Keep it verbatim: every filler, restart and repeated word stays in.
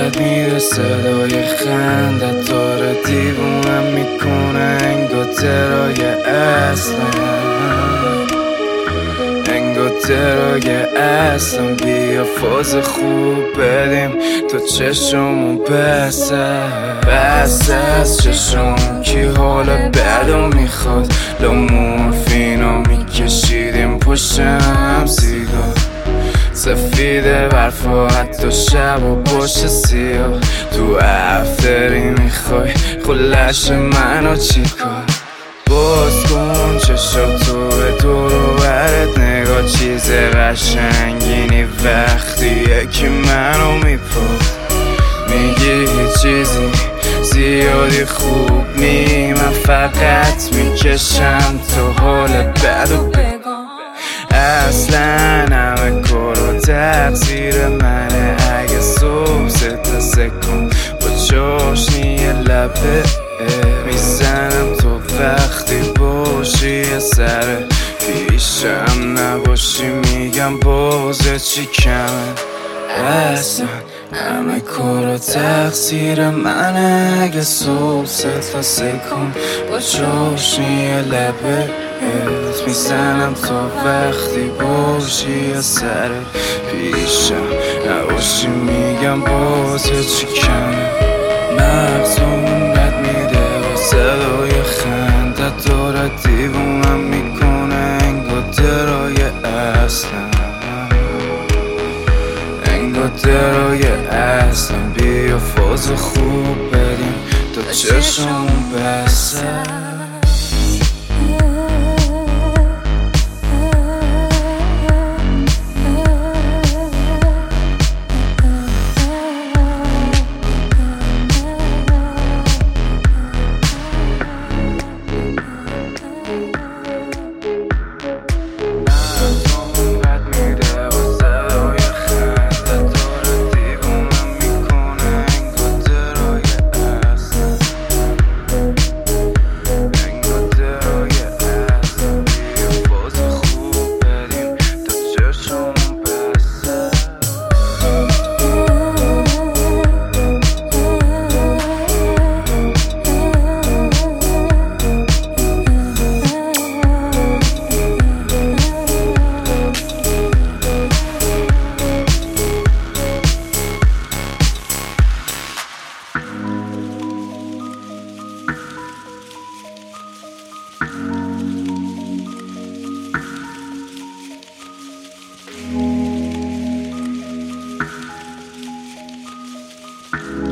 بد میده صدای خنده داره دیوونم میکنه انگار درای اصلا انگار درای اصلا بیا فاز خوب بدیم تو چشمون بسه بسه از چشمون کی حال بدو میخواد لا مورفینا میکشیدیم پشتم سیگار سفیده برفا حتی شب و باشه سیاه تو افتری میخوای خلش منو چیکار باز کن چشاتو به دور و برت نگاه چیز قشنگینی وقتی یکی منو میپرد میگی هیچ چیزی زیادی خوب نی من فقط میکشم تو حال بد و بگم اصلا همه کارو تقصیر منه اگه صبح ستا سکن با چاشنی لبه میزنم تو وقتی باشی سر پیشم نباشی میگم بازه چی کمه اصلا همه کارو تقصیر منه اگه صبح ستا سکن با چاشنی لبه میزنم تا وقتی باشی سر پیشم نباشی میگم بازه چی کمه مغزمون بد میده و صدای خنده داره دیوونم میکنه انگار درای اصلا انگار درای اصلا بیا فاز خوب بدیم تا چشمون بسه you